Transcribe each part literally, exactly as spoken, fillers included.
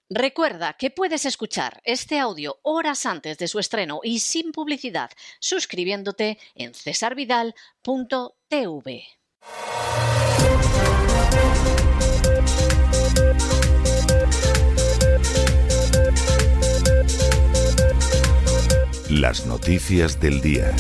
Recuerda que puedes escuchar este audio horas antes de su estreno y sin publicidad suscribiéndote en cesar vidal punto t v. Las noticias del día.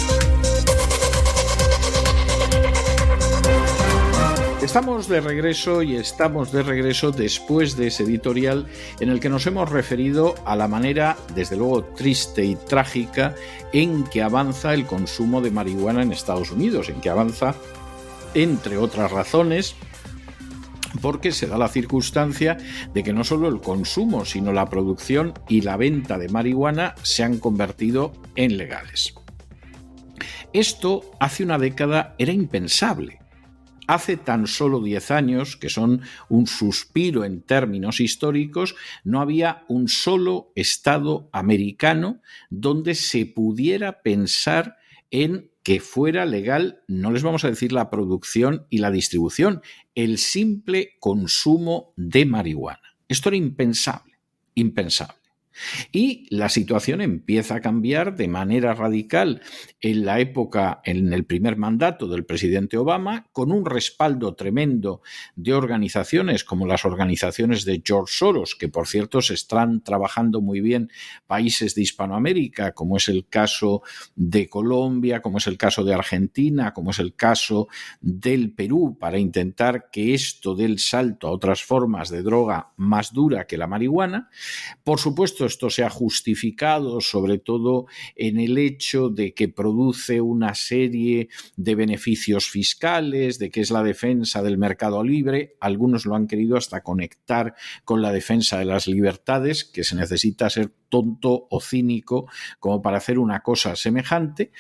Estamos de regreso y estamos de regreso después de ese editorial en el que nos hemos referido a la manera, desde luego triste y trágica, en que avanza el consumo de marihuana en Estados Unidos, en que avanza, entre otras razones, porque se da la circunstancia de que no solo el consumo, sino la producción y la venta de marihuana se han convertido en legales. Esto hace una década era impensable. Hace tan solo diez años, que son un suspiro en términos históricos, no había un solo estado americano donde se pudiera pensar en que fuera legal, no les vamos a decir la producción y la distribución, el simple consumo de marihuana. Esto era impensable, impensable. Y la situación empieza a cambiar de manera radical en la época, en el primer mandato del presidente Obama, con un respaldo tremendo de organizaciones como las organizaciones de George Soros, que por cierto se están trabajando muy bien países de Hispanoamérica, como es el caso de Colombia, como es el caso de Argentina, como es el caso del Perú, para intentar que esto dé el salto a otras formas de droga más dura que la marihuana. Por supuesto, esto se ha justificado sobre todo en el hecho de que produce una serie de beneficios fiscales, de que es la defensa del mercado libre. Algunos lo han querido hasta conectar con la defensa de las libertades, que se necesita ser tonto o cínico como para hacer una cosa semejante.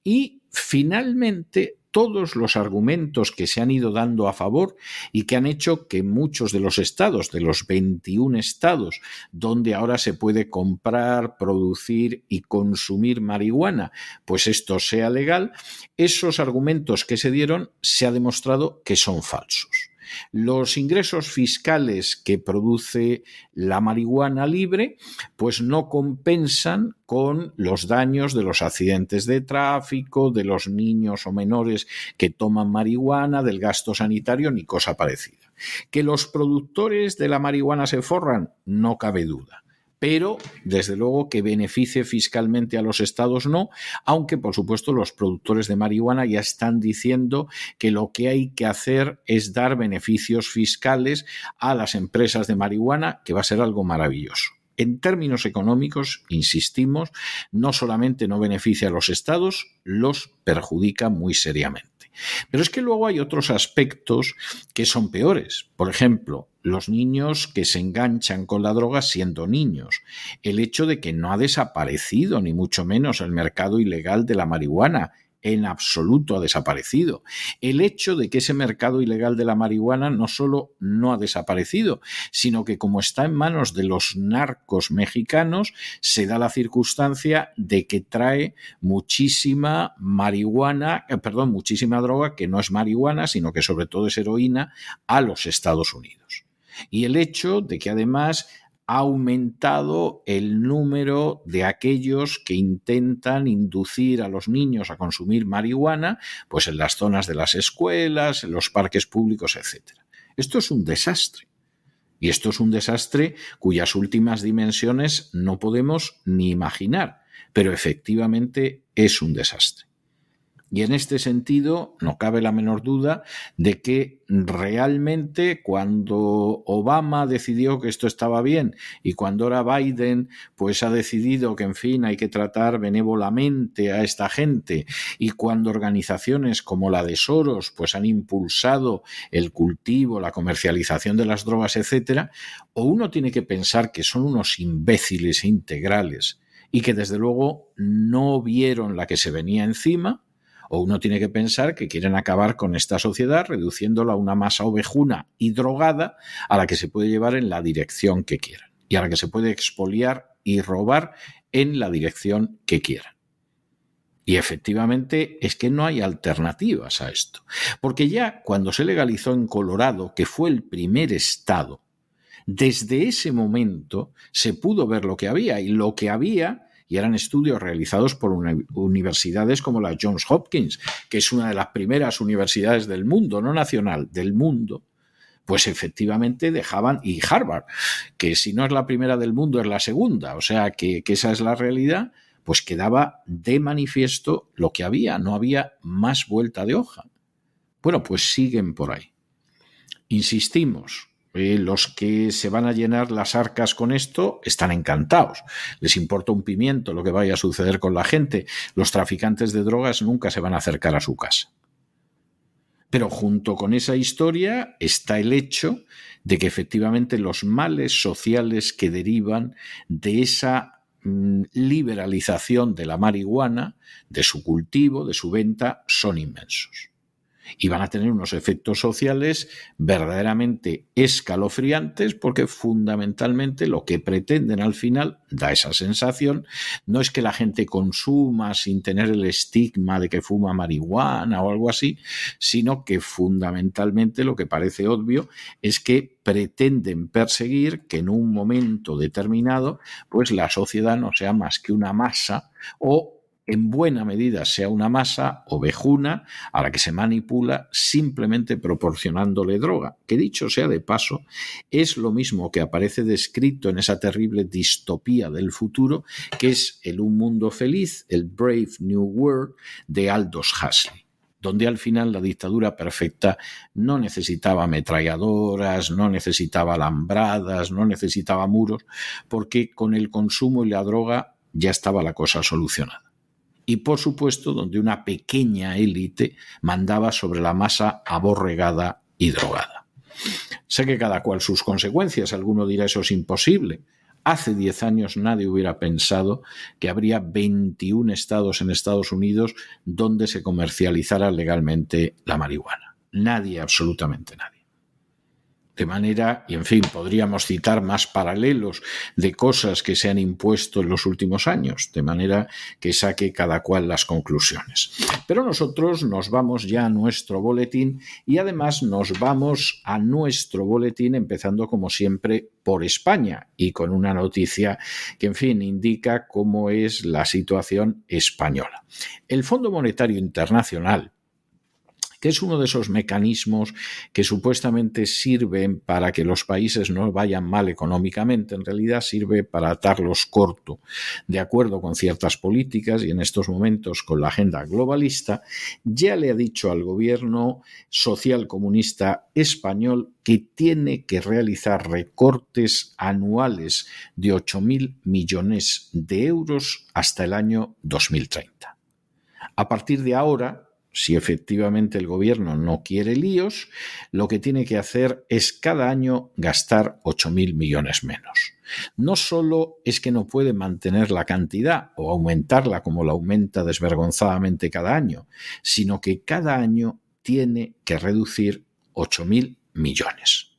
Y finalmente, todos los argumentos que se han ido dando a favor y que han hecho que muchos de los estados, de los veintiún estados donde ahora se puede comprar, producir y consumir marihuana, pues esto sea legal, esos argumentos que se dieron se ha demostrado que son falsos. Los ingresos fiscales que produce la marihuana libre pues no compensan con los daños de los accidentes de tráfico, de los niños o menores que toman marihuana, del gasto sanitario ni cosa parecida. ¿Que los productores de la marihuana se forran? No cabe duda. Pero, desde luego, que beneficie fiscalmente a los estados no, aunque, por supuesto, los productores de marihuana ya están diciendo que lo que hay que hacer es dar beneficios fiscales a las empresas de marihuana, que va a ser algo maravilloso. En términos económicos, insistimos, no solamente no beneficia a los estados, los perjudica muy seriamente. Pero es que luego hay otros aspectos que son peores. Por ejemplo, los niños que se enganchan con la droga siendo niños. El hecho de que no ha desaparecido, ni mucho menos, el mercado ilegal de la marihuana. En absoluto ha desaparecido. El hecho de que ese mercado ilegal de la marihuana no solo no ha desaparecido, sino que como está en manos de los narcos mexicanos, se da la circunstancia de que trae muchísima marihuana, eh, perdón, muchísima droga que no es marihuana, sino que sobre todo es heroína, a los Estados Unidos. Y el hecho de que además ha aumentado el número de aquellos que intentan inducir a los niños a consumir marihuana, pues en las zonas de las escuelas, en los parques públicos, etcétera. Esto es un desastre. Y esto es un desastre cuyas últimas dimensiones no podemos ni imaginar, pero efectivamente es un desastre. Y en este sentido no cabe la menor duda de que realmente cuando Obama decidió que esto estaba bien y cuando ahora Biden pues ha decidido que en fin hay que tratar benévolamente a esta gente y cuando organizaciones como la de Soros pues han impulsado el cultivo, la comercialización de las drogas, etcétera, o uno tiene que pensar que son unos imbéciles integrales y que desde luego no vieron la que se venía encima, o uno tiene que pensar que quieren acabar con esta sociedad reduciéndola a una masa ovejuna y drogada a la que se puede llevar en la dirección que quieran y a la que se puede expoliar y robar en la dirección que quieran. Y efectivamente es que no hay alternativas a esto, porque ya cuando se legalizó en Colorado, que fue el primer estado, Desde ese momento se pudo ver lo que había, y lo que había, y eran estudios realizados por uni- universidades como la Johns Hopkins, que es una de las primeras universidades del mundo, no nacional, del mundo, pues efectivamente dejaban, y Harvard, que si no es la primera del mundo es la segunda, o sea que, que esa es la realidad, pues quedaba de manifiesto lo que había, no había más vuelta de hoja. Bueno, pues siguen por ahí. Insistimos, eh, los que se van a llenar las arcas con esto están encantados. Les importa un pimiento lo que vaya a suceder con la gente. Los traficantes de drogas nunca se van a acercar a su casa. Pero junto con esa historia está el hecho de que efectivamente los males sociales que derivan de esa mm, liberalización de la marihuana, de su cultivo, de su venta, son inmensos. Y van a tener unos efectos sociales verdaderamente escalofriantes, porque fundamentalmente lo que pretenden al final, da esa sensación, no es que la gente consuma sin tener el estigma de que fuma marihuana o algo así, sino que fundamentalmente lo que parece obvio es que pretenden perseguir que en un momento determinado pues la sociedad no sea más que una masa, o en buena medida sea una masa ovejuna a la que se manipula simplemente proporcionándole droga, que dicho sea de paso, es lo mismo que aparece descrito en esa terrible distopía del futuro, que es el Un Mundo Feliz, el Brave New World de Aldous Huxley, donde al final la dictadura perfecta no necesitaba ametralladoras, no necesitaba alambradas, no necesitaba muros, porque con el consumo y la droga ya estaba la cosa solucionada. Y, por supuesto, donde una pequeña élite mandaba sobre la masa aborregada y drogada. Sé que cada cual sus consecuencias, alguno dirá eso es imposible. Hace diez años nadie hubiera pensado que habría veintiún estados en Estados Unidos donde se comercializara legalmente la marihuana. Nadie, absolutamente nadie. De manera, y en fin, podríamos citar más paralelos de cosas que se han impuesto en los últimos años, de manera que saque cada cual las conclusiones. Pero nosotros nos vamos ya a nuestro boletín, y además nos vamos a nuestro boletín empezando como siempre por España, y con una noticia que, en fin, indica cómo es la situación española. El Fondo Monetario Internacional, que es uno de esos mecanismos que supuestamente sirven para que los países no vayan mal económicamente, en realidad sirve para atarlos corto, de acuerdo con ciertas políticas, y en estos momentos con la agenda globalista, ya le ha dicho al gobierno socialcomunista español que tiene que realizar recortes anuales de ocho mil millones de euros hasta el año dos mil treinta. A partir de ahora, si efectivamente el gobierno no quiere líos, lo que tiene que hacer es cada año gastar ocho mil millones menos. No solo es que no puede mantener la cantidad o aumentarla como la aumenta desvergonzadamente cada año, sino que cada año tiene que reducir ocho mil millones.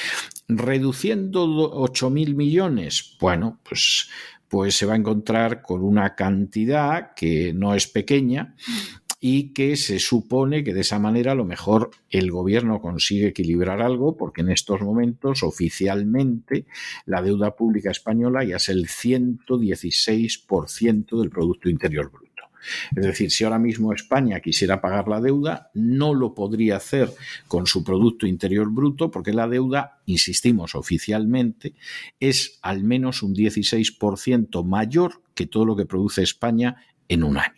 Reduciendo ocho mil millones, bueno, pues, pues se va a encontrar con una cantidad que no es pequeña, y que se supone que de esa manera a lo mejor el gobierno consigue equilibrar algo, porque en estos momentos oficialmente la deuda pública española ya es el ciento dieciséis por ciento del Producto Interior Bruto. Es decir, si ahora mismo España quisiera pagar la deuda, no lo podría hacer con su Producto Interior Bruto, porque la deuda, insistimos, oficialmente es al menos un dieciséis por ciento mayor que todo lo que produce España en un año.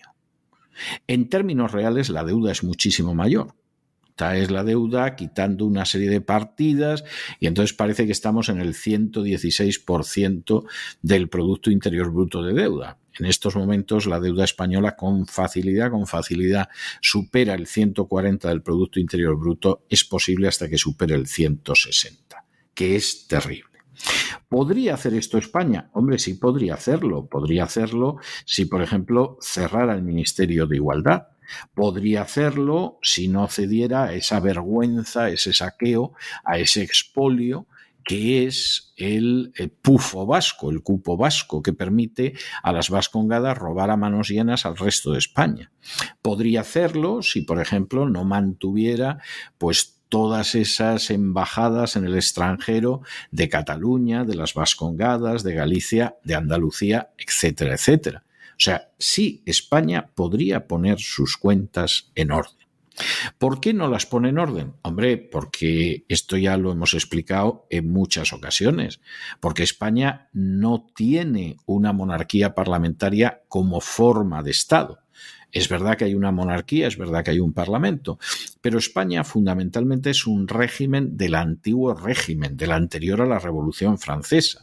En términos reales, la deuda es muchísimo mayor. Esta es la deuda quitando una serie de partidas, y entonces parece que estamos en el ciento dieciséis por ciento del Producto Interior Bruto de deuda. En estos momentos la deuda española con facilidad, con facilidad supera el ciento cuarenta del Producto Interior Bruto, es posible hasta que supere el ciento sesenta, que es terrible. ¿Podría hacer esto España? Hombre, sí podría hacerlo. Podría hacerlo si, por ejemplo, cerrara el Ministerio de Igualdad. Podría hacerlo si no cediera a esa vergüenza, a ese saqueo, a ese expolio que es el, el pufo vasco, el cupo vasco, que permite a las vascongadas robar a manos llenas al resto de España. Podría hacerlo si, por ejemplo, no mantuviera pues todas esas embajadas en el extranjero de Cataluña, de las Vascongadas, de Galicia, de Andalucía, etcétera, etcétera. O sea, sí, España podría poner sus cuentas en orden. ¿Por qué no las pone en orden? Hombre, porque esto ya lo hemos explicado en muchas ocasiones, porque España no tiene una monarquía parlamentaria como forma de Estado. Es verdad que hay una monarquía, es verdad que hay un parlamento, pero España fundamentalmente es un régimen del antiguo régimen, del anterior a la Revolución Francesa,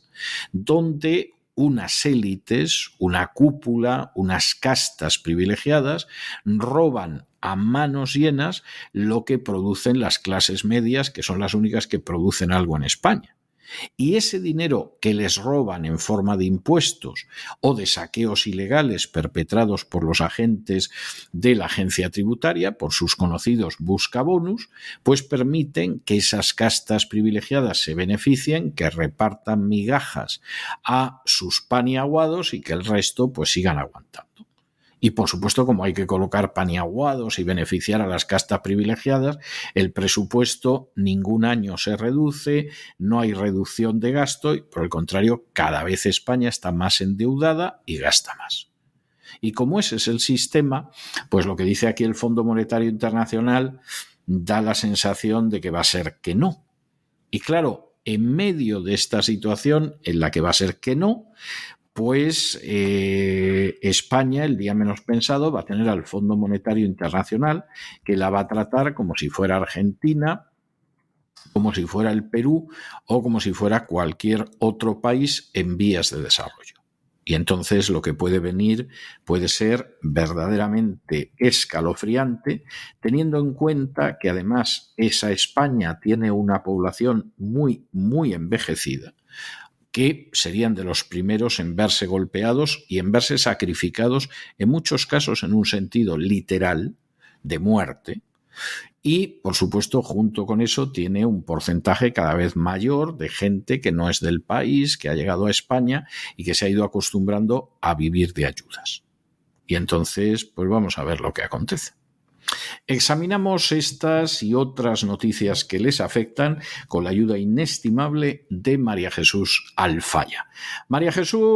donde unas élites, una cúpula, unas castas privilegiadas roban a manos llenas lo que producen las clases medias, que son las únicas que producen algo en España. Y ese dinero que les roban en forma de impuestos o de saqueos ilegales perpetrados por los agentes de la agencia tributaria, por sus conocidos buscabonus, pues permiten que esas castas privilegiadas se beneficien, que repartan migajas a sus paniaguados y que el resto pues sigan aguantando. Y por supuesto, como hay que colocar paniaguados y beneficiar a las castas privilegiadas, el presupuesto ningún año se reduce, no hay reducción de gasto y, por el contrario, cada vez España está más endeudada y gasta más. Y como ese es el sistema, pues lo que dice aquí el Fondo Monetario Internacional da la sensación de que va a ser que no. Y claro, en medio de esta situación en la que va a ser que no, pues eh, España, el día menos pensado, va a tener al Fondo Monetario Internacional, que la va a tratar como si fuera Argentina, como si fuera el Perú o como si fuera cualquier otro país en vías de desarrollo. Y entonces lo que puede venir puede ser verdaderamente escalofriante, teniendo en cuenta que además esa España tiene una población muy, muy envejecida, que serían de los primeros en verse golpeados y en verse sacrificados, en muchos casos en un sentido literal, de muerte. Y, por supuesto, junto con eso tiene un porcentaje cada vez mayor de gente que no es del país, que ha llegado a España y que se ha ido acostumbrando a vivir de ayudas. Y entonces, pues vamos a ver lo que acontece. Examinamos estas y otras noticias que les afectan con la ayuda inestimable de María Jesús Alfaya. María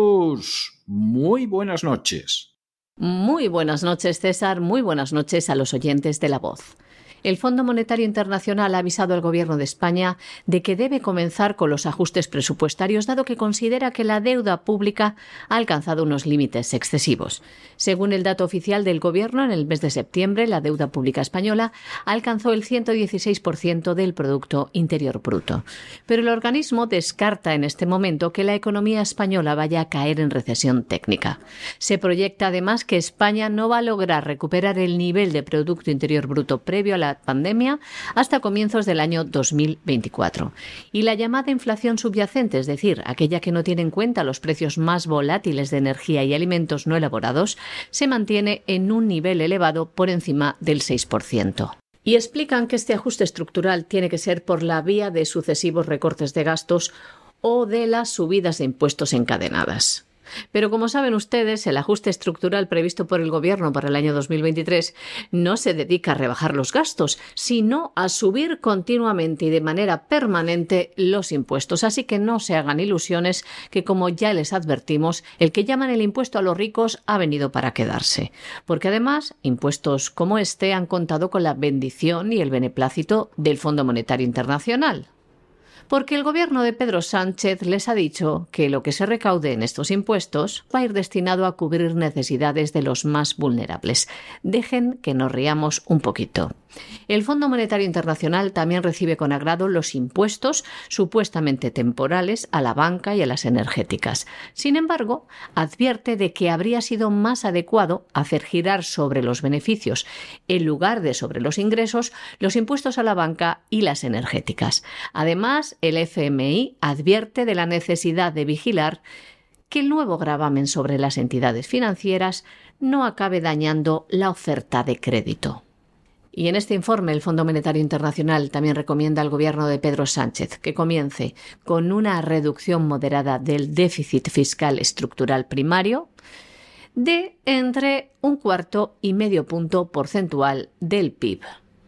Jesús, muy buenas noches. Muy buenas noches, César. Muy buenas noches a los oyentes de La Voz. El Fondo Monetario Internacional ha avisado al Gobierno de España de que debe comenzar con los ajustes presupuestarios, dado que considera que la deuda pública ha alcanzado unos límites excesivos. Según el dato oficial del Gobierno, en el mes de septiembre, la deuda pública española alcanzó el ciento dieciséis por ciento del Producto Interior Bruto. Pero el organismo descarta en este momento que la economía española vaya a caer en recesión técnica. Se proyecta además que España no va a lograr recuperar el nivel de Producto Interior Bruto previo a la pandemia hasta comienzos del año dos mil veinticuatro. Y la llamada inflación subyacente, es decir, aquella que no tiene en cuenta los precios más volátiles de energía y alimentos no elaborados, se mantiene en un nivel elevado por encima del seis por ciento. Y explican que este ajuste estructural tiene que ser por la vía de sucesivos recortes de gastos o de las subidas de impuestos encadenadas. Pero como saben ustedes, el ajuste estructural previsto por el Gobierno para el año dos mil veintitrés no se dedica a rebajar los gastos, sino a subir continuamente y de manera permanente los impuestos. Así que no se hagan ilusiones que, como ya les advertimos, el que llaman el impuesto a los ricos ha venido para quedarse. Porque además, impuestos como este han contado con la bendición y el beneplácito del Fondo Monetario Internacional. Porque el gobierno de Pedro Sánchez les ha dicho que lo que se recaude en estos impuestos va a ir destinado a cubrir necesidades de los más vulnerables. Dejen que nos riamos un poquito. El Fondo Monetario Internacional también recibe con agrado los impuestos supuestamente temporales a la banca y a las energéticas. Sin embargo, advierte de que habría sido más adecuado hacer girar sobre los beneficios, en lugar de sobre los ingresos, los impuestos a la banca y las energéticas. Además, el F M I advierte de la necesidad de vigilar que el nuevo gravamen sobre las entidades financieras no acabe dañando la oferta de crédito. Y en este informe el Fondo Monetario Internacional también recomienda al gobierno de Pedro Sánchez que comience con una reducción moderada del déficit fiscal estructural primario de entre un cuarto y medio punto porcentual del P I B.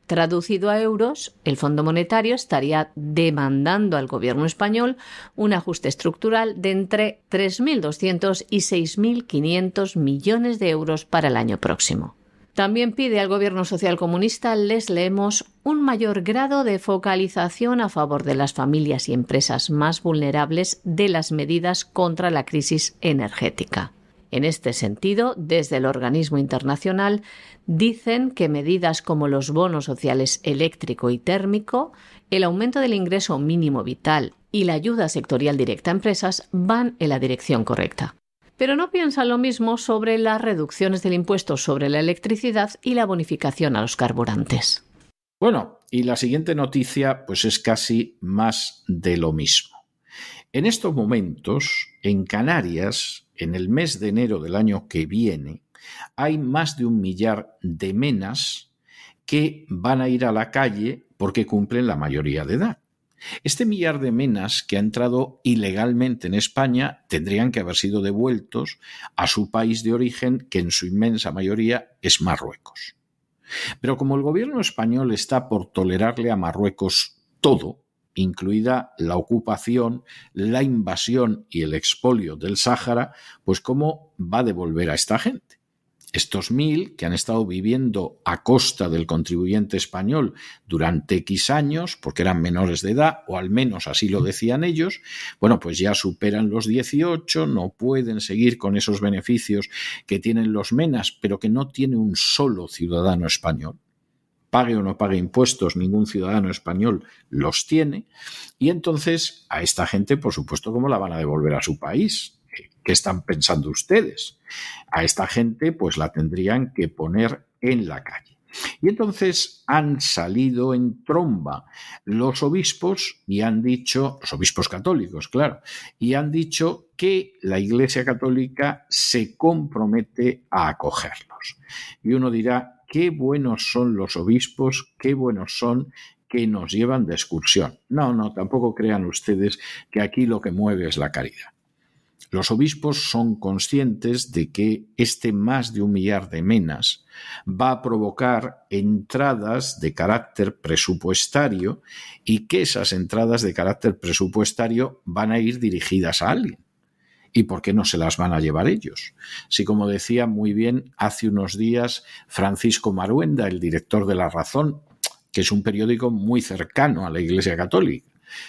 Traducido a euros, el Fondo Monetario estaría demandando al gobierno español un ajuste estructural de entre tres mil doscientos y seis mil quinientos millones de euros para el año próximo. También pide al gobierno socialcomunista, les leemos, un mayor grado de focalización a favor de las familias y empresas más vulnerables de las medidas contra la crisis energética. En este sentido, desde el organismo internacional, dicen que medidas como los bonos sociales eléctrico y térmico, el aumento del ingreso mínimo vital y la ayuda sectorial directa a empresas van en la dirección correcta. Pero no piensan lo mismo sobre las reducciones del impuesto sobre la electricidad y la bonificación a los carburantes. Bueno, y la siguiente noticia pues es casi más de lo mismo. En estos momentos, en Canarias, en el mes de enero del año que viene, hay más de un millar de menas que van a ir a la calle porque cumplen la mayoría de edad. Este millar de menas que ha entrado ilegalmente en España tendrían que haber sido devueltos a su país de origen, que en su inmensa mayoría es Marruecos. Pero como el gobierno español está por tolerarle a Marruecos todo, incluida la ocupación, la invasión y el expolio del Sáhara, pues ¿cómo va a devolver a esta gente? Estos mil que han estado viviendo a costa del contribuyente español durante X años, porque eran menores de edad, o al menos así lo decían ellos, bueno, pues ya superan los dieciocho, no pueden seguir con esos beneficios que tienen los menas, pero que no tiene un solo ciudadano español. Pague o no pague impuestos, ningún ciudadano español los tiene. Y entonces a esta gente, por supuesto, ¿cómo la van a devolver a su país? ¿Qué están pensando ustedes? A esta gente pues la tendrían que poner en la calle. Y entonces han salido en tromba los obispos y han dicho, los obispos católicos, claro, y han dicho que la Iglesia Católica se compromete a acogerlos. Y uno dirá, qué buenos son los obispos, qué buenos son que nos llevan de excursión. No, no, tampoco crean ustedes que aquí lo que mueve es la caridad. Los obispos son conscientes de que este más de un millar de menas va a provocar entradas de carácter presupuestario y que esas entradas de carácter presupuestario van a ir dirigidas a alguien. ¿Y por qué no se las van a llevar ellos? Si, como decía muy bien hace unos días Francisco Maruenda, el director de La Razón, que es un periódico muy cercano a la Iglesia Católica,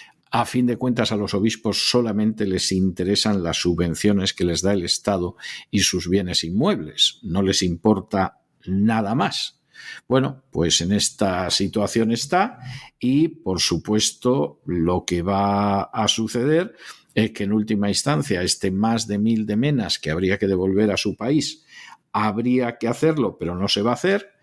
a fin de cuentas, a los obispos solamente les interesan las subvenciones que les da el Estado y sus bienes inmuebles. No les importa nada más. Bueno, pues en esta situación está y, por supuesto, lo que va a suceder es que en última instancia este más de mil de menas que habría que devolver a su país, habría que hacerlo, pero no se va a hacer.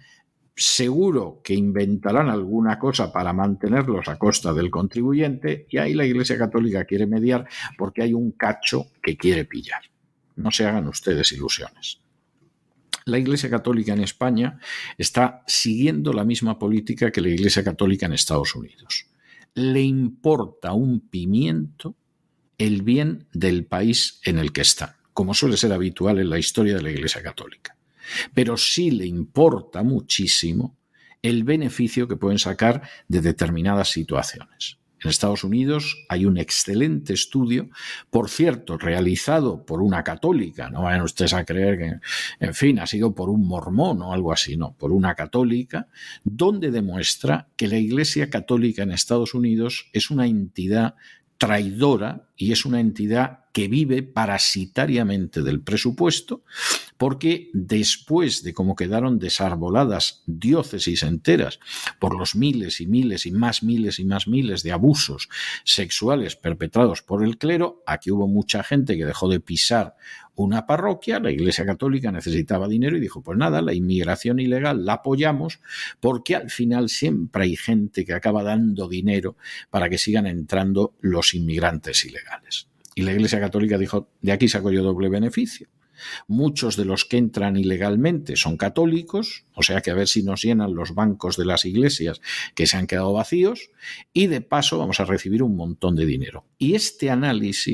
Seguro que inventarán alguna cosa para mantenerlos a costa del contribuyente y ahí la Iglesia Católica quiere mediar porque hay un cacho que quiere pillar. No se hagan ustedes ilusiones. La Iglesia Católica en España está siguiendo la misma política que la Iglesia Católica en Estados Unidos. Le importa un pimiento el bien del país en el que están, como suele ser habitual en la historia de la Iglesia Católica. Pero sí le importa muchísimo el beneficio que pueden sacar de determinadas situaciones. En Estados Unidos hay un excelente estudio, por cierto, realizado por una católica, no vayan ustedes a creer que, en fin, ha sido por un mormón o algo así, no, por una católica, donde demuestra que la Iglesia Católica en Estados Unidos es una entidad traidora y es una entidad que vive parasitariamente del presupuesto, porque después de cómo quedaron desarboladas diócesis enteras por los miles y miles y más miles y más miles de abusos sexuales perpetrados por el clero, aquí hubo mucha gente que dejó de pisar una parroquia, la Iglesia Católica necesitaba dinero y dijo, pues nada, la inmigración ilegal la apoyamos porque al final siempre hay gente que acaba dando dinero para que sigan entrando los inmigrantes ilegales. Y la Iglesia Católica dijo, de aquí saco yo doble beneficio. Muchos de los que entran ilegalmente son católicos, o sea que a ver si nos llenan los bancos de las iglesias que se han quedado vacíos y de paso vamos a recibir un montón de dinero. Y este análisis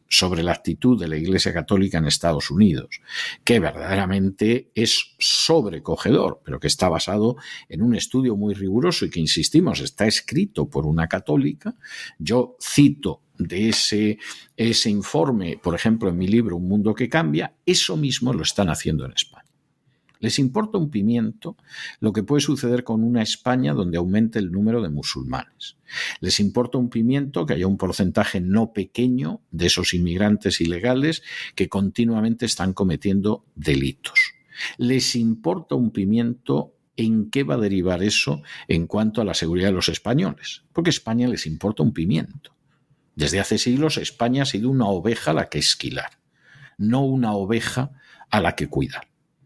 sobre la actitud de la Iglesia Católica en Estados Unidos, que verdaderamente es sobrecogedor, pero que está basado en un estudio muy riguroso y que, insistimos, está escrito por una católica. Yo cito de ese, ese informe, por ejemplo, en mi libro Un mundo que cambia. Eso mismo lo están haciendo en España. Les importa un pimiento lo que puede suceder con una España donde aumente el número de musulmanes. Les importa un pimiento que haya un porcentaje no pequeño de esos inmigrantes ilegales que continuamente están cometiendo delitos. Les importa un pimiento en qué va a derivar eso en cuanto a la seguridad de los españoles, porque a España les importa un pimiento. Desde hace siglos España ha sido una oveja a la que esquilar, no una oveja a la que cuidar.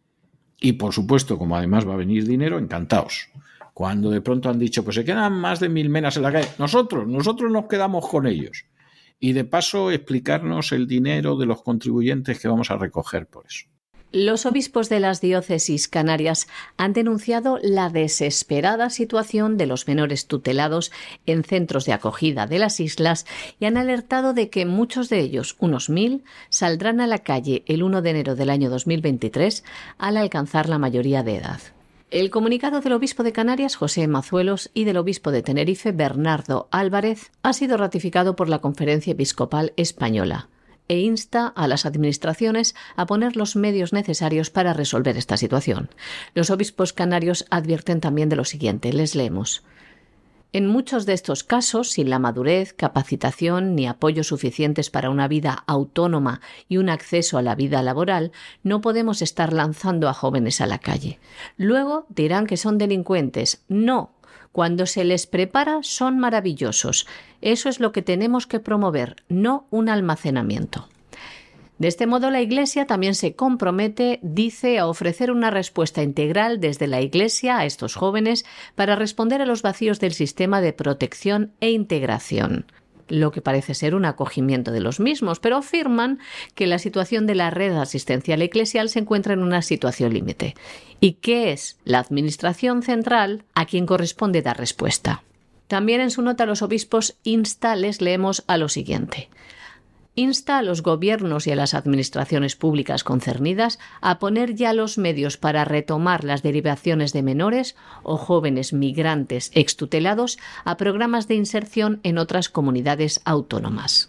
Y por supuesto, como además va a venir dinero, encantados. Cuando de pronto han dicho, pues se quedan más de mil menas en la calle, nosotros, nosotros nos quedamos con ellos. Y de paso explicarnos el dinero de los contribuyentes que vamos a recoger por eso. Los obispos de las diócesis canarias han denunciado la desesperada situación de los menores tutelados en centros de acogida de las islas y han alertado de que muchos de ellos, unos mil, saldrán a la calle el primero de enero del año dos mil veintitrés al alcanzar la mayoría de edad. El comunicado del obispo de Canarias, José Mazuelos, y del obispo de Tenerife, Bernardo Álvarez, ha sido ratificado por la Conferencia Episcopal Española e insta a las administraciones a poner los medios necesarios para resolver esta situación. Los obispos canarios advierten también de lo siguiente, les leemos. En muchos de estos casos, sin la madurez, capacitación ni apoyo suficientes para una vida autónoma y un acceso a la vida laboral, no podemos estar lanzando a jóvenes a la calle. Luego dirán que son delincuentes. No. Cuando se les prepara son maravillosos. Eso es lo que tenemos que promover, no un almacenamiento. De este modo, la Iglesia también se compromete, dice, a ofrecer una respuesta integral desde la Iglesia a estos jóvenes para responder a los vacíos del sistema de protección e integración, lo que parece ser un acogimiento de los mismos, pero afirman que la situación de la red asistencial eclesial se encuentra en una situación límite y que es la Administración Central a quien corresponde dar respuesta. También en su nota los obispos insta, les leemos a lo siguiente. Insta a los gobiernos y a las administraciones públicas concernidas a poner ya los medios para retomar las derivaciones de menores o jóvenes migrantes extutelados a programas de inserción en otras comunidades autónomas.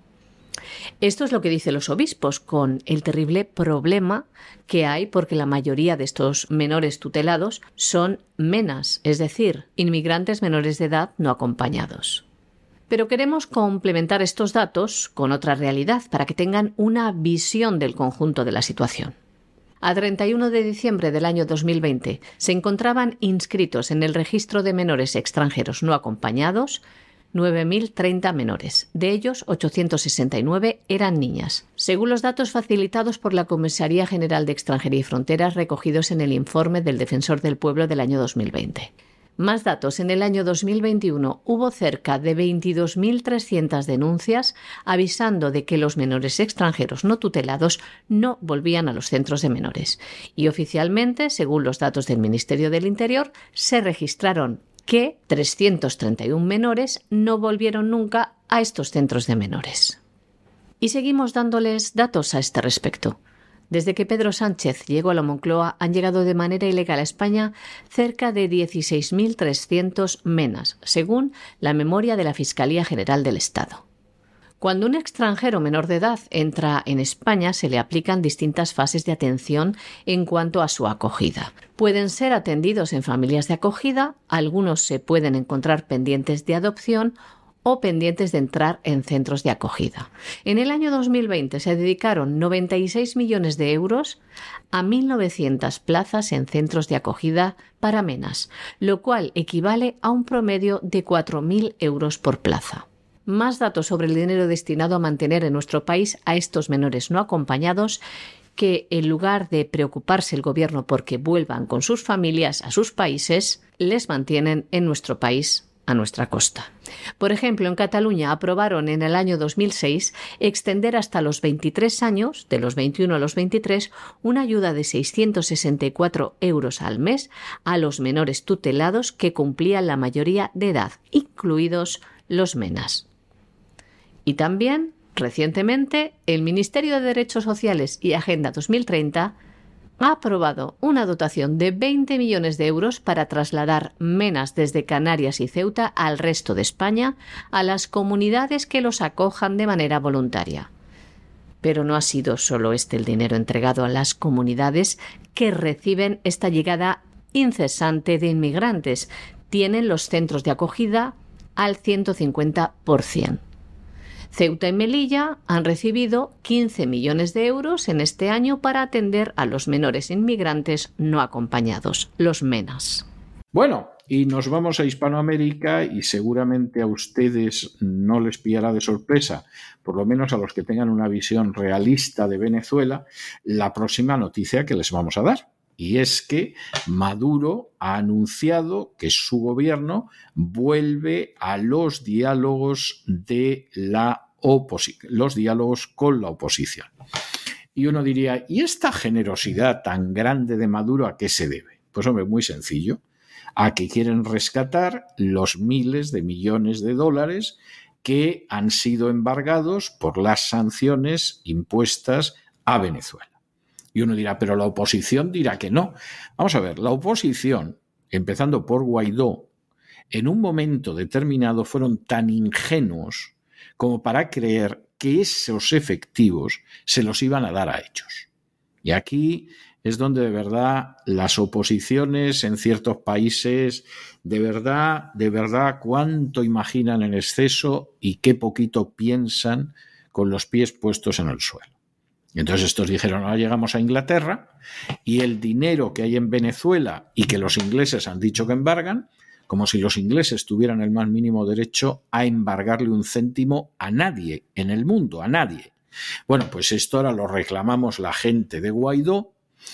Esto es lo que dicen los obispos, con el terrible problema que hay porque la mayoría de estos menores tutelados son menas, es decir, inmigrantes menores de edad no acompañados. Pero queremos complementar estos datos con otra realidad para que tengan una visión del conjunto de la situación. A treinta y uno de diciembre del año dos mil veinte se encontraban inscritos en el registro de menores extranjeros no acompañados nueve mil treinta menores. De ellos, ochocientos sesenta y nueve eran niñas, según los datos facilitados por la Comisaría General de Extranjería y Fronteras recogidos en el informe del Defensor del Pueblo del año dos mil veinte. Más datos. En el año dos mil veintiuno hubo cerca de veintidós mil trescientas denuncias avisando de que los menores extranjeros no tutelados no volvían a los centros de menores. Y oficialmente, según los datos del Ministerio del Interior, se registraron que trescientos treinta y uno menores no volvieron nunca a estos centros de menores. Y seguimos dándoles datos a este respecto. Desde que Pedro Sánchez llegó a la Moncloa han llegado de manera ilegal a España cerca de dieciséis mil trescientos menas, según la memoria de la Fiscalía General del Estado. Cuando un extranjero menor de edad entra en España, se le aplican distintas fases de atención en cuanto a su acogida. Pueden ser atendidos en familias de acogida, algunos se pueden encontrar pendientes de adopción o pendientes de entrar en centros de acogida. En el año dos mil veinte se dedicaron noventa y seis millones de euros a mil novecientas plazas en centros de acogida para menas, lo cual equivale a un promedio de cuatro mil euros por plaza. Más datos sobre el dinero destinado a mantener en nuestro país a estos menores no acompañados, que en lugar de preocuparse el gobierno porque vuelvan con sus familias a sus países, les mantienen en nuestro país, a nuestra costa. Por ejemplo, en Cataluña aprobaron en el año dos mil seis extender hasta los veintitrés años, de los veintiuno a los veintitrés, una ayuda de seiscientos sesenta y cuatro euros al mes a los menores tutelados que cumplían la mayoría de edad, incluidos los menas. Y también Recientemente, el Ministerio de Derechos Sociales y Agenda dos mil treinta ha aprobado una dotación de veinte millones de euros para trasladar menas desde Canarias y Ceuta al resto de España a las comunidades que los acojan de manera voluntaria. Pero no ha sido solo este el dinero entregado a las comunidades que reciben esta llegada incesante de inmigrantes. Tienen los centros de acogida al ciento cincuenta por ciento. Ceuta y Melilla han recibido quince millones de euros en este año para atender a los menores inmigrantes no acompañados, los MENAS. Bueno, y nos vamos a Hispanoamérica y seguramente a ustedes no les pillará de sorpresa, por lo menos a los que tengan una visión realista de Venezuela, la próxima noticia que les vamos a dar. Y es que Maduro ha anunciado que su gobierno vuelve a los diálogos de la oposición, los diálogos con la oposición. Y uno diría, ¿y esta generosidad tan grande de Maduro a qué se debe? Pues hombre, muy sencillo, a que quieren rescatar los miles de millones de dólares que han sido embargados por las sanciones impuestas a Venezuela. Y uno dirá, pero la oposición dirá que no. Vamos a ver, la oposición, empezando por Guaidó, en un momento determinado fueron tan ingenuos como para creer que esos efectivos se los iban a dar a ellos. Y aquí es donde de verdad las oposiciones en ciertos países, de verdad, de verdad, cuánto imaginan en exceso y qué poquito piensan con los pies puestos en el suelo. Y entonces estos dijeron, ahora llegamos a Inglaterra y el dinero que hay en Venezuela y que los ingleses han dicho que embargan, como si los ingleses tuvieran el más mínimo derecho a embargarle un céntimo a nadie en el mundo, a nadie. Bueno, pues esto ahora lo reclamamos la gente de Guaidó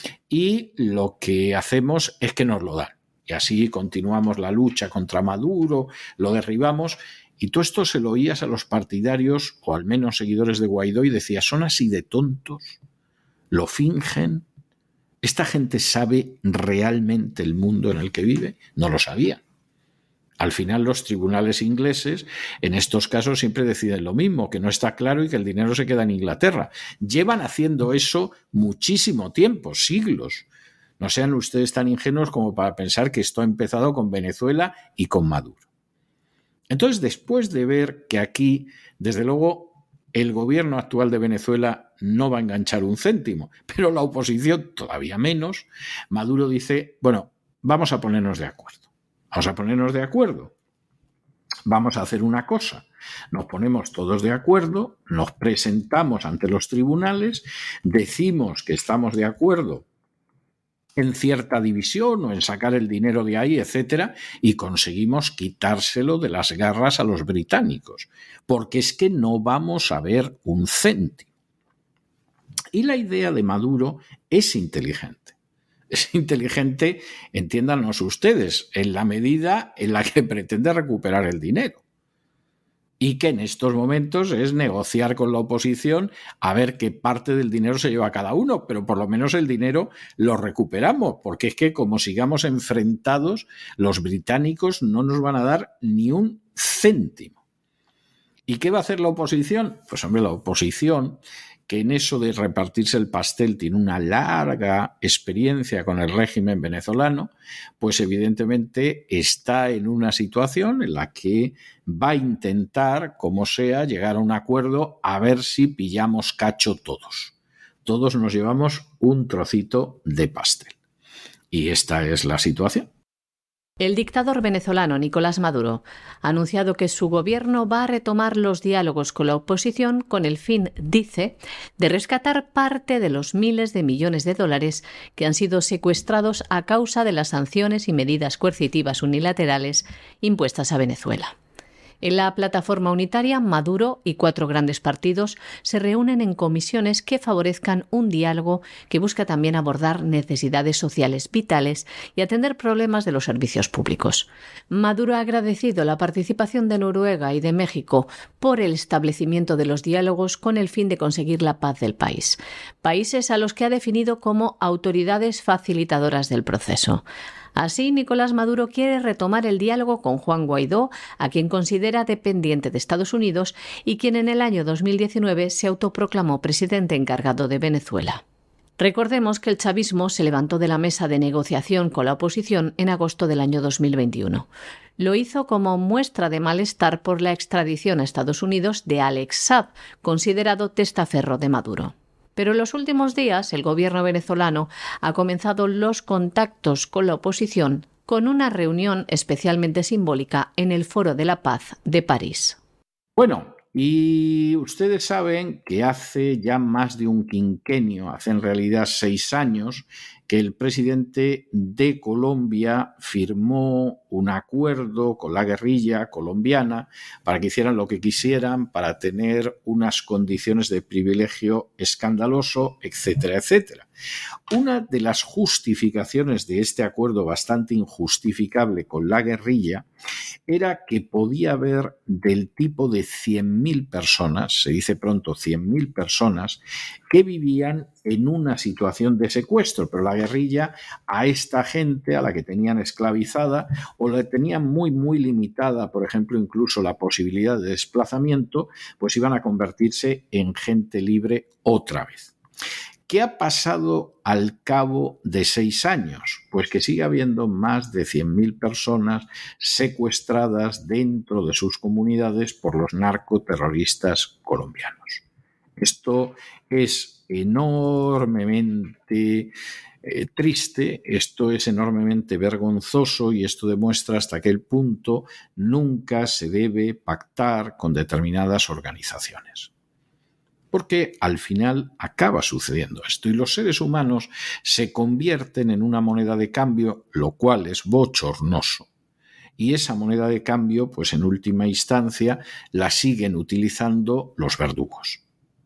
y lo que hacemos es que nos lo dan. Y así continuamos la lucha contra Maduro, lo derribamos. Y todo esto se lo oías a los partidarios, o al menos seguidores de Guaidó, y decías, ¿son así de tontos? ¿Lo fingen? ¿Esta gente sabe realmente el mundo en el que vive? No lo sabía. Al final los tribunales ingleses en estos casos siempre deciden lo mismo, que no está claro y que el dinero se queda en Inglaterra. Llevan haciendo eso muchísimo tiempo, siglos. No sean ustedes tan ingenuos como para pensar que esto ha empezado con Venezuela y con Maduro. Entonces, después de ver que aquí, desde luego, el gobierno actual de Venezuela no va a enganchar un céntimo, pero la oposición todavía menos, Maduro dice, bueno, vamos a ponernos de acuerdo. Vamos a ponernos de acuerdo. Vamos a hacer una cosa. Nos ponemos todos de acuerdo, nos presentamos ante los tribunales, decimos que estamos de acuerdo en cierta división o en sacar el dinero de ahí, etcétera, y conseguimos quitárselo de las garras a los británicos, porque es que no vamos a ver un céntimo. Y la idea de Maduro es inteligente. Es inteligente, entiéndanos ustedes, en la medida en la que pretende recuperar el dinero. Y que en estos momentos es negociar con la oposición a ver qué parte del dinero se lleva cada uno, pero por lo menos el dinero lo recuperamos, porque es que como sigamos enfrentados, los británicos no nos van a dar ni un céntimo. ¿Y qué va a hacer la oposición? Pues hombre, la oposición, que en eso de repartirse el pastel tiene una larga experiencia con el régimen venezolano, pues evidentemente está en una situación en la que va a intentar, como sea, llegar a un acuerdo a ver si pillamos cacho todos. Todos nos llevamos un trocito de pastel. Y esta es la situación. El dictador venezolano Nicolás Maduro ha anunciado que su gobierno va a retomar los diálogos con la oposición con el fin, dice, de rescatar parte de los miles de millones de dólares que han sido secuestrados a causa de las sanciones y medidas coercitivas unilaterales impuestas a Venezuela. En la plataforma unitaria, Maduro y cuatro grandes partidos se reúnen en comisiones que favorezcan un diálogo que busca también abordar necesidades sociales vitales y atender problemas de los servicios públicos. Maduro ha agradecido la participación de Noruega y de México por el establecimiento de los diálogos con el fin de conseguir la paz del país, países a los que ha definido como autoridades facilitadoras del proceso. Así, Nicolás Maduro quiere retomar el diálogo con Juan Guaidó, a quien considera dependiente de Estados Unidos y quien en el año dos mil diecinueve se autoproclamó presidente encargado de Venezuela. Recordemos que el chavismo se levantó de la mesa de negociación con la oposición en agosto del año dos mil veintiuno. Lo hizo como muestra de malestar por la extradición a Estados Unidos de Alex Saab, considerado testaferro de Maduro. Pero en los últimos días el gobierno venezolano ha comenzado los contactos con la oposición con una reunión especialmente simbólica en el Foro de la Paz de París. Bueno, y ustedes saben que hace ya más de un quinquenio, hace en realidad seis años, que el presidente de Colombia firmó un acuerdo con la guerrilla colombiana para que hicieran lo que quisieran, para tener unas condiciones de privilegio escandaloso, etcétera, etcétera. Una de las justificaciones de este acuerdo bastante injustificable con la guerrilla era que podía haber del tipo de cien mil personas, se dice pronto cien mil personas, que vivían en una situación de secuestro, pero la guerrilla a esta gente a la que tenían esclavizada o la tenían muy muy limitada, por ejemplo, incluso la posibilidad de desplazamiento, pues iban a convertirse en gente libre otra vez. ¿Qué ha pasado al cabo de seis años? Pues que sigue habiendo más de cien mil personas secuestradas dentro de sus comunidades por los narcoterroristas colombianos. Esto es enormemente eh, triste, esto es enormemente vergonzoso y esto demuestra hasta qué punto nunca se debe pactar con determinadas organizaciones. Porque al final acaba sucediendo esto y los seres humanos se convierten en una moneda de cambio, lo cual es bochornoso. Y esa moneda de cambio, pues en última instancia, la siguen utilizando los verdugos.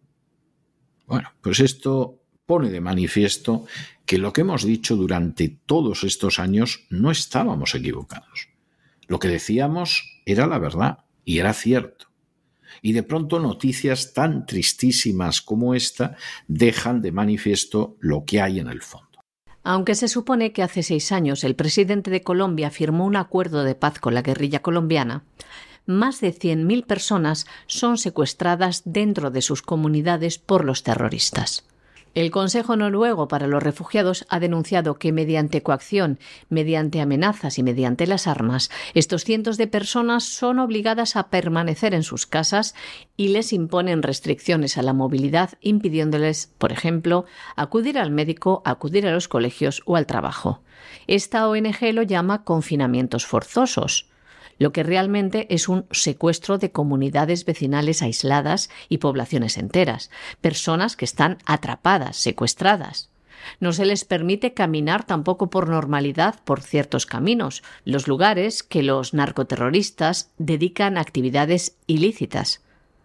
Bueno, pues esto pone de manifiesto que lo que hemos dicho durante todos estos años no estábamos equivocados. Lo que decíamos era la verdad y era cierto. Y de pronto noticias tan tristísimas como esta dejan de manifiesto lo que hay en el fondo. Aunque se supone que hace seis años el presidente de Colombia firmó un acuerdo de paz con la guerrilla colombiana, más de cien mil personas son secuestradas dentro de sus comunidades por los terroristas. El Consejo Noruego para los Refugiados ha denunciado que mediante coacción, mediante amenazas y mediante las armas, estos cientos de personas son obligadas a permanecer en sus casas y les imponen restricciones a la movilidad, impidiéndoles, por ejemplo, acudir al médico, acudir a los colegios o al trabajo. Esta O N G lo llama confinamientos forzosos, lo que realmente es un secuestro de comunidades vecinales aisladas y poblaciones enteras, personas que están atrapadas, secuestradas. No se les permite caminar tampoco por normalidad por ciertos caminos, los lugares que los narcoterroristas dedican a actividades ilícitas.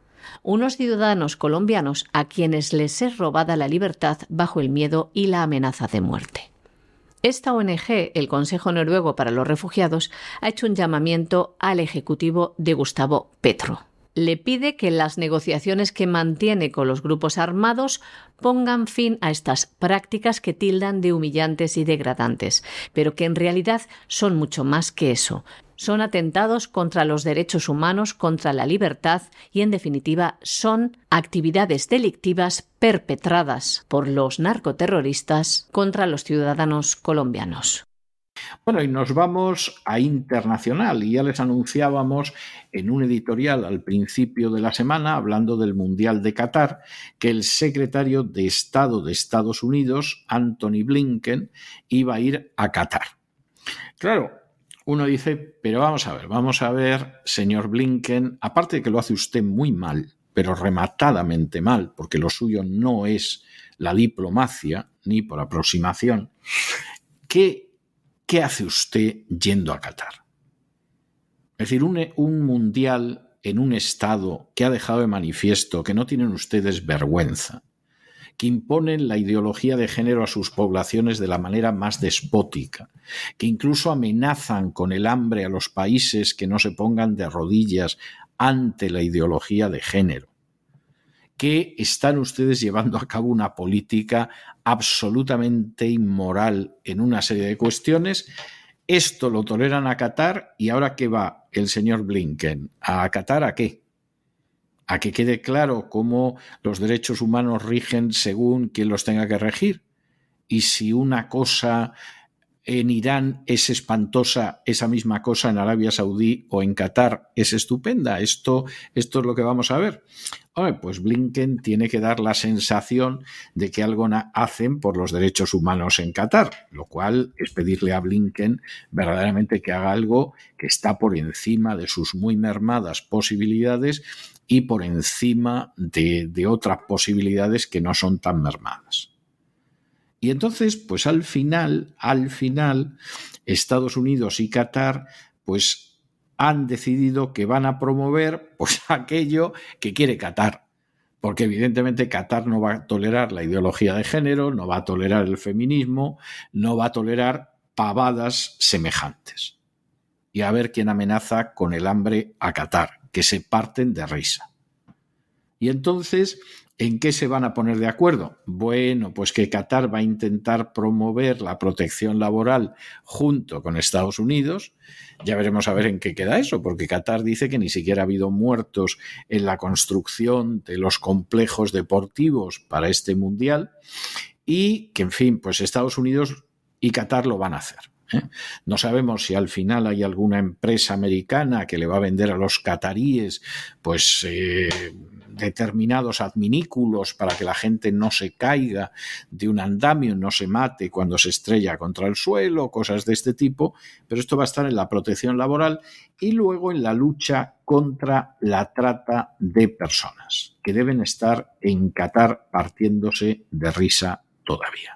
Unos ciudadanos colombianos a quienes les es robada la libertad bajo el miedo y la amenaza de muerte. Esta O N G, el Consejo Noruego para los Refugiados, ha hecho un llamamiento al ejecutivo de Gustavo Petro. Le pide que las negociaciones que mantiene con los grupos armados pongan fin a estas prácticas que tildan de humillantes y degradantes, pero que en realidad son mucho más que eso. Son atentados contra los derechos humanos, contra la libertad y, en definitiva, son actividades delictivas perpetradas por los narcoterroristas contra los ciudadanos colombianos. Bueno, y nos vamos a internacional, y ya les anunciábamos en un editorial al principio de la semana, hablando del Mundial de Qatar, que el secretario de Estado de Estados Unidos, Antony Blinken, iba a ir a Qatar. Claro, uno dice, pero vamos a ver, vamos a ver, señor Blinken, aparte de que lo hace usted muy mal, pero rematadamente mal, porque lo suyo no es la diplomacia, ni por aproximación, ¿qué ¿Qué hace usted yendo a Qatar? Es decir, un, un mundial en un estado que ha dejado de manifiesto que no tienen ustedes vergüenza, que imponen la ideología de género a sus poblaciones de la manera más despótica, que incluso amenazan con el hambre a los países que no se pongan de rodillas ante la ideología de género, que están ustedes llevando a cabo una política absolutamente inmoral en una serie de cuestiones. Esto lo toleran a Qatar y ahora ¿qué va el señor Blinken? ¿A Qatar a qué? A que quede claro cómo los derechos humanos rigen según quien los tenga que regir. Y si una cosa en Irán es espantosa, esa misma cosa en Arabia Saudí o en Qatar es estupenda. Esto, esto es lo que vamos a ver. Oye, pues Blinken tiene que dar la sensación de que algo hacen por los derechos humanos en Qatar, lo cual es pedirle a Blinken verdaderamente que haga algo que está por encima de sus muy mermadas posibilidades y por encima de, de otras posibilidades que no son tan mermadas. Y entonces, pues al final, al final, Estados Unidos y Qatar, pues han decidido que van a promover pues aquello que quiere Qatar. Porque evidentemente Qatar no va a tolerar la ideología de género, no va a tolerar el feminismo, no va a tolerar pavadas semejantes. Y a ver quién amenaza con el hambre a Qatar, que se parten de risa. Y entonces, ¿en qué se van a poner de acuerdo? Bueno, pues que Qatar va a intentar promover la protección laboral junto con Estados Unidos. Ya veremos a ver en qué queda eso, porque Qatar dice que ni siquiera ha habido muertos en la construcción de los complejos deportivos para este mundial y que, en fin, pues Estados Unidos y Qatar lo van a hacer. ¿eh? No sabemos si al final hay alguna empresa americana que le va a vender a los qataríes pues eh, determinados adminículos para que la gente no se caiga de un andamio, no se mate cuando se estrella contra el suelo, cosas de este tipo, pero esto va a estar en la protección laboral y luego en la lucha contra la trata de personas, que deben estar en Qatar partiéndose de risa todavía.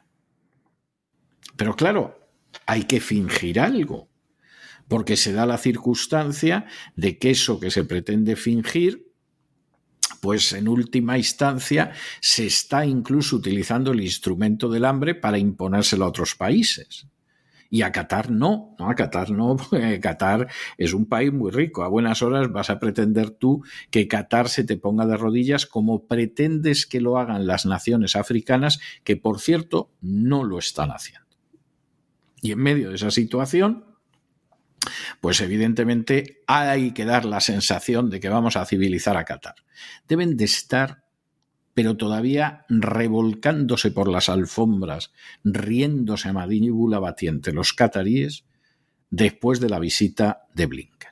Pero claro, hay que fingir algo, porque se da la circunstancia de que eso que se pretende fingir, pues en última instancia se está incluso utilizando el instrumento del hambre para imponérselo a otros países. Y a Qatar no, no, a Qatar no, porque Qatar es un país muy rico. A buenas horas vas a pretender tú que Qatar se te ponga de rodillas como pretendes que lo hagan las naciones africanas, que por cierto no lo están haciendo. Y en medio de esa situación, pues evidentemente hay que dar la sensación de que vamos a civilizar a Qatar. Deben de estar, pero todavía revolcándose por las alfombras, riéndose a mandíbula batiente los qataríes después de la visita de Blinken.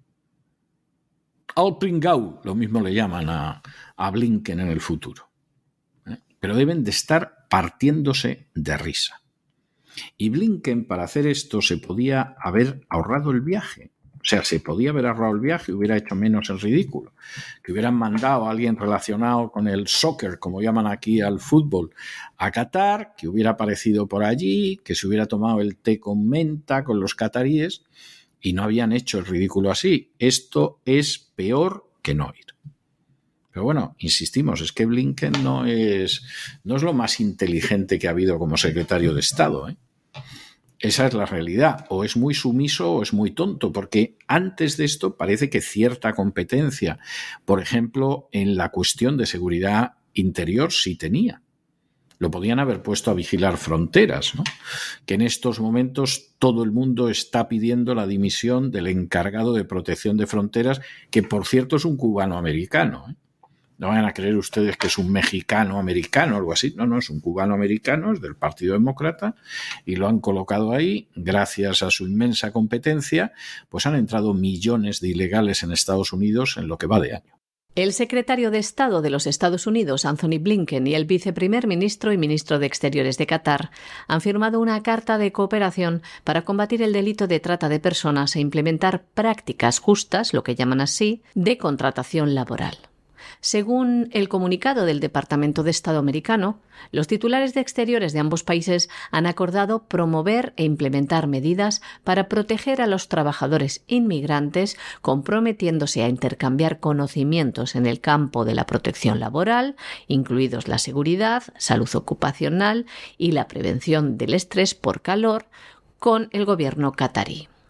Al pringao, lo mismo le llaman a, a Blinken en el futuro. ¿eh? Pero deben de estar partiéndose de risa. Y Blinken, para hacer esto, se podía haber ahorrado el viaje. O sea, se podía haber ahorrado el viaje y hubiera hecho menos el ridículo. Que hubieran mandado a alguien relacionado con el soccer, como llaman aquí al fútbol, a Qatar, que hubiera aparecido por allí, que se hubiera tomado el té con menta con los qataríes y no habían hecho el ridículo así. Esto es peor que no ir. Pero bueno, insistimos, es que Blinken no es, no es lo más inteligente que ha habido como secretario de Estado, ¿eh? Esa es la realidad. O es muy sumiso o es muy tonto, porque antes de esto parece que cierta competencia, por ejemplo, en la cuestión de seguridad interior sí tenía. Lo podían haber puesto a vigilar fronteras, ¿no? Que en estos momentos todo el mundo está pidiendo la dimisión del encargado de protección de fronteras, que por cierto es un cubano-americano, ¿eh? No vayan a creer ustedes que es un mexicano-americano o algo así. No, no, es un cubano-americano, es del Partido Demócrata y lo han colocado ahí. Gracias a su inmensa competencia, pues han entrado millones de ilegales en Estados Unidos en lo que va de año. El secretario de Estado de los Estados Unidos, Anthony Blinken, y el viceprimer ministro y ministro de Exteriores de Qatar han firmado una carta de cooperación para combatir el delito de trata de personas e implementar prácticas justas, lo que llaman así, de contratación laboral. Según el comunicado del Departamento de Estado americano, los titulares de Exteriores de ambos países han acordado promover e implementar medidas para proteger a los trabajadores inmigrantes, comprometiéndose a intercambiar conocimientos en el campo de la protección laboral, incluidos la seguridad, salud ocupacional y la prevención del estrés por calor, con el gobierno qatarí.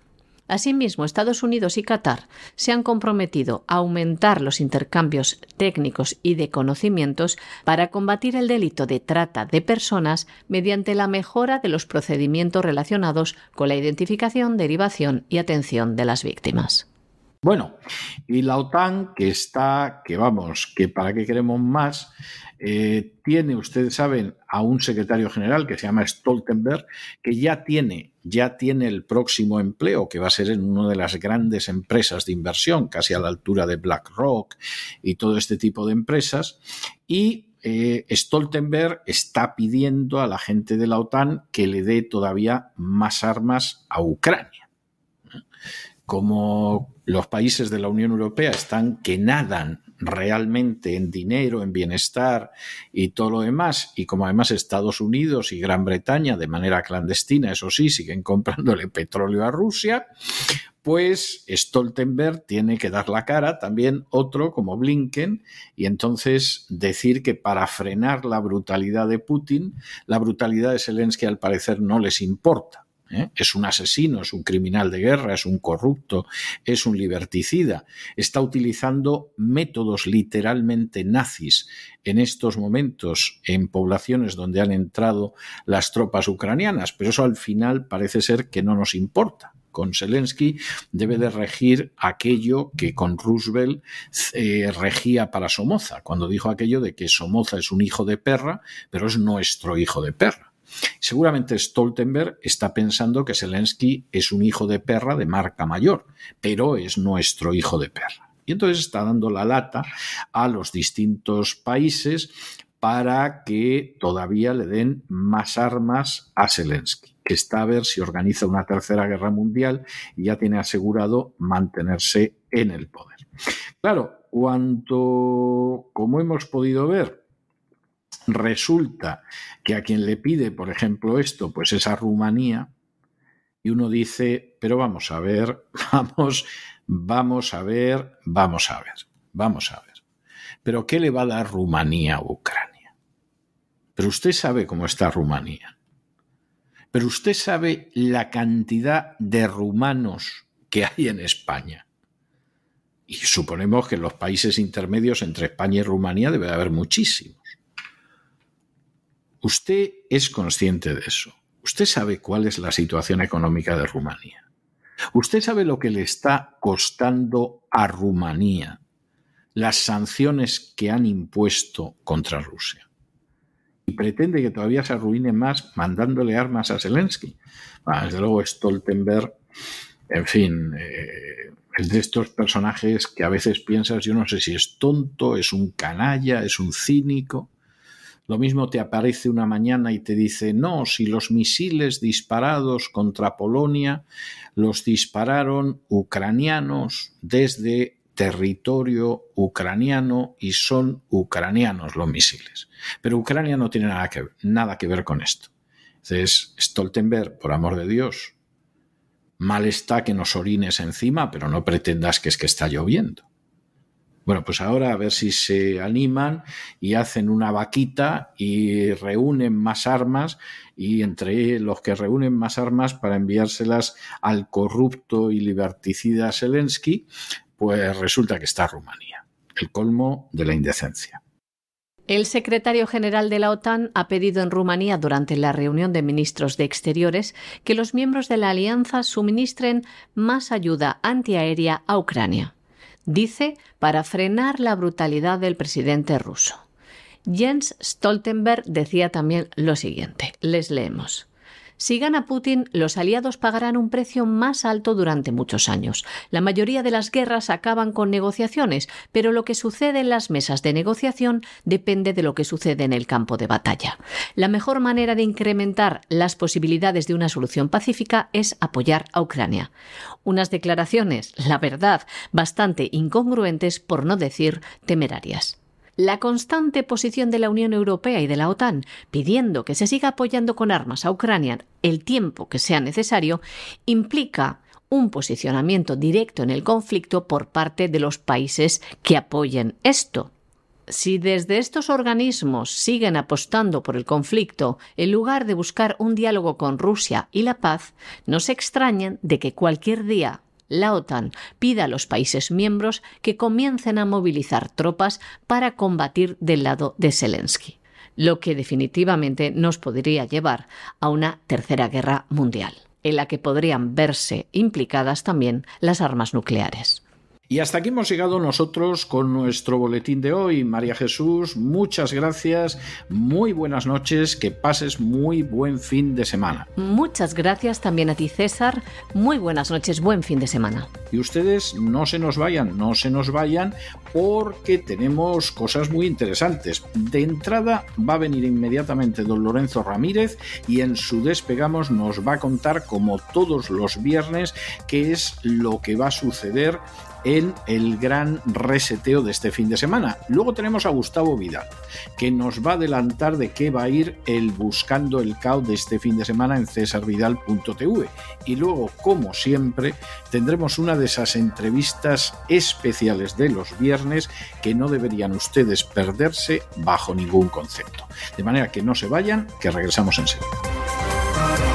Asimismo, Estados Unidos y Qatar se han comprometido a aumentar los intercambios técnicos y de conocimientos para combatir el delito de trata de personas mediante la mejora de los procedimientos relacionados con la identificación, derivación y atención de las víctimas. Bueno, y la OTAN, que está, que vamos, que para qué queremos más, eh, tiene, ustedes saben, a un secretario general que se llama Stoltenberg, que ya tiene, ya tiene el próximo empleo, que va a ser en una de las grandes empresas de inversión, casi a la altura de BlackRock y todo este tipo de empresas, y eh, Stoltenberg está pidiendo a la gente de la OTAN que le dé todavía más armas a Ucrania. Como los países de la Unión Europea están que nadan realmente en dinero, en bienestar y todo lo demás, y como además Estados Unidos y Gran Bretaña de manera clandestina, eso sí, siguen comprándole petróleo a Rusia, pues Stoltenberg tiene que dar la cara, también otro como Blinken, y entonces decir que para frenar la brutalidad de Putin, la brutalidad de Zelensky al parecer no les importa. ¿Eh? Es un asesino, es un criminal de guerra, es un corrupto, es un liberticida. Está utilizando métodos literalmente nazis en estos momentos en poblaciones donde han entrado las tropas ucranianas, pero eso al final parece ser que no nos importa. Con Zelensky debe de regir aquello que con Roosevelt eh, regía para Somoza, cuando dijo aquello de que Somoza es un hijo de perra, pero es nuestro hijo de perra. Seguramente Stoltenberg está pensando que Zelensky es un hijo de perra de marca mayor, pero es nuestro hijo de perra. Y entonces está dando la lata a los distintos países para que todavía le den más armas a Zelensky, que está a ver si organiza una tercera guerra mundial y ya tiene asegurado mantenerse en el poder. Claro, cuando, como hemos podido ver, resulta que a quien le pide, por ejemplo, esto, pues es a Rumanía, y uno dice, pero vamos a ver, vamos, vamos a ver, vamos a ver, vamos a ver. ¿Pero qué le va a dar Rumanía a Ucrania? Pero usted sabe cómo está Rumanía. Pero usted sabe la cantidad de rumanos que hay en España. Y suponemos que en los países intermedios entre España y Rumanía debe de haber muchísimos. Usted es consciente de eso. Usted sabe cuál es la situación económica de Rumanía. Usted sabe lo que le está costando a Rumanía las sanciones que han impuesto contra Rusia. Y pretende que todavía se arruine más mandándole armas a Zelensky. Bueno, desde luego Stoltenberg, en fin, eh, es de estos personajes que a veces piensas, yo no sé si es tonto, es un canalla, es un cínico. Lo mismo te aparece una mañana y te dice, no, si los misiles disparados contra Polonia los dispararon ucranianos desde territorio ucraniano y son ucranianos los misiles. Pero Ucrania no tiene nada que ver, nada que ver con esto. Entonces, Stoltenberg, por amor de Dios, mal está que nos orines encima, pero no pretendas que es que está lloviendo. Bueno, pues ahora a ver si se animan y hacen una vaquita y reúnen más armas, y entre los que reúnen más armas para enviárselas al corrupto y liberticida Zelensky, pues resulta que está Rumanía, el colmo de la indecencia. El secretario general de la OTAN ha pedido en Rumanía durante la reunión de ministros de Exteriores que los miembros de la alianza suministren más ayuda antiaérea a Ucrania. Dice, para frenar la brutalidad del presidente ruso. Jens Stoltenberg decía también lo siguiente, les leemos. Si gana Putin, los aliados pagarán un precio más alto durante muchos años. La mayoría de las guerras acaban con negociaciones, pero lo que sucede en las mesas de negociación depende de lo que sucede en el campo de batalla. La mejor manera de incrementar las posibilidades de una solución pacífica es apoyar a Ucrania. Unas declaraciones, la verdad, bastante incongruentes, por no decir temerarias. La constante posición de la Unión Europea y de la OTAN pidiendo que se siga apoyando con armas a Ucrania el tiempo que sea necesario implica un posicionamiento directo en el conflicto por parte de los países que apoyen esto. Si desde estos organismos siguen apostando por el conflicto en lugar de buscar un diálogo con Rusia y la paz, no se extrañen de que cualquier día la OTAN pida a los países miembros que comiencen a movilizar tropas para combatir del lado de Zelensky, lo que definitivamente nos podría llevar a una tercera guerra mundial, en la que podrían verse implicadas también las armas nucleares. Y hasta aquí hemos llegado nosotros con nuestro boletín de hoy. María Jesús, muchas gracias, muy buenas noches, que pases muy buen fin de semana. Muchas gracias también a ti, César, muy buenas noches, buen fin de semana. Y ustedes no se nos vayan, no se nos vayan, porque tenemos cosas muy interesantes. De entrada va a venir inmediatamente don Lorenzo Ramírez y en su Despegamos nos va a contar, como todos los viernes, qué es lo que va a suceder en el gran reseteo de este fin de semana. Luego tenemos a Gustavo Vidal, que nos va a adelantar de qué va a ir el Buscando el Caos de este fin de semana en cesar vidal punto t v. Y luego, como siempre, tendremos una de esas entrevistas especiales de los viernes que no deberían ustedes perderse bajo ningún concepto. De manera que no se vayan, que regresamos enseguida.